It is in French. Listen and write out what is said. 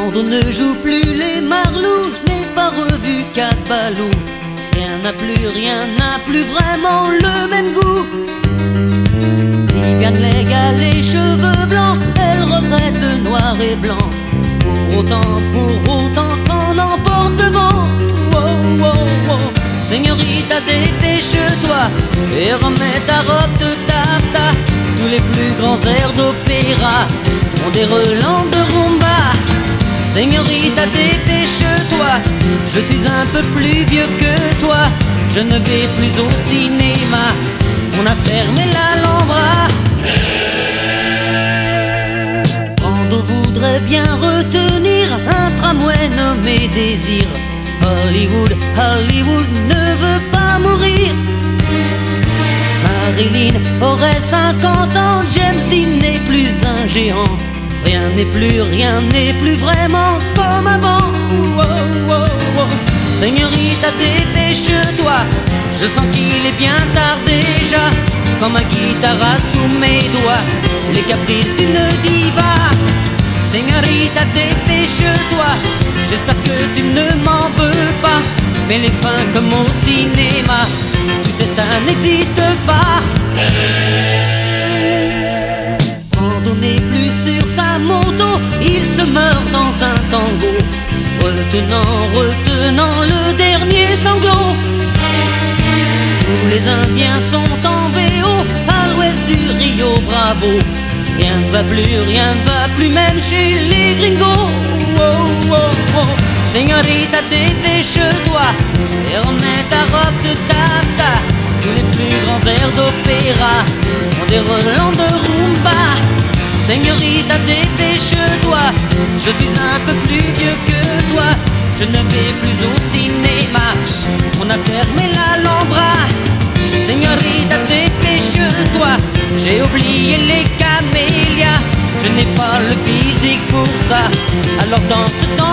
Brando ne joue plus les marlous, je n'ai pas revu Cat Balou. Rien n'a plus vraiment le même goût. Viviane Légal, les cheveux blancs, elle regrette le noir et blanc. Pour autant qu'on emporte le vent. Oh, oh, oh. Señorita, dépêche-toi et remets ta robe de taffetas. Tous les plus grands airs d'opéra ont des relents de rumba. Señorita, dépêche-toi, je suis un peu plus vieux que toi. Je ne vais plus au cinéma, on a fermé l'Alhambra. Brando voudrait bien retenir un tramway nommé Désir. Hollywood ne veut pas mourir. Marilyn aurait 50 ans, James Dean n'est plus un géant. Rien n'est plus vraiment comme avant. Oh, oh, oh. Señorita, dépêche-toi, je sens qu'il est bien tard déjà. Comme un guitare sous mes doigts, les caprices d'une diva. Señorita, dépêche-toi, j'espère que tu ne m'en veux pas. Mais les fins comme au cinéma, tu sais ça n'existe pas. Brando n'est plus sur sa moto, il se meurt dans un tango, retenant le dernier sanglot. Tous les Indiens sont en VO à l'ouest du Rio Bravo. Rien ne va plus même chez les gringos. Oh, oh, oh. Señorita, dépêche-toi et remets ta robe de taffetas. Tous les plus grands airs d'opéra ont des relents de rumba. Señorita, dépêche-toi, je suis un peu plus vieux que toi. Je ne vais plus au cinéma, on a fermé l'Alhambra. Señorita, dépêche-toi, j'ai oublié les camélias. Je n'ai pas le physique pour ça, alors danse dans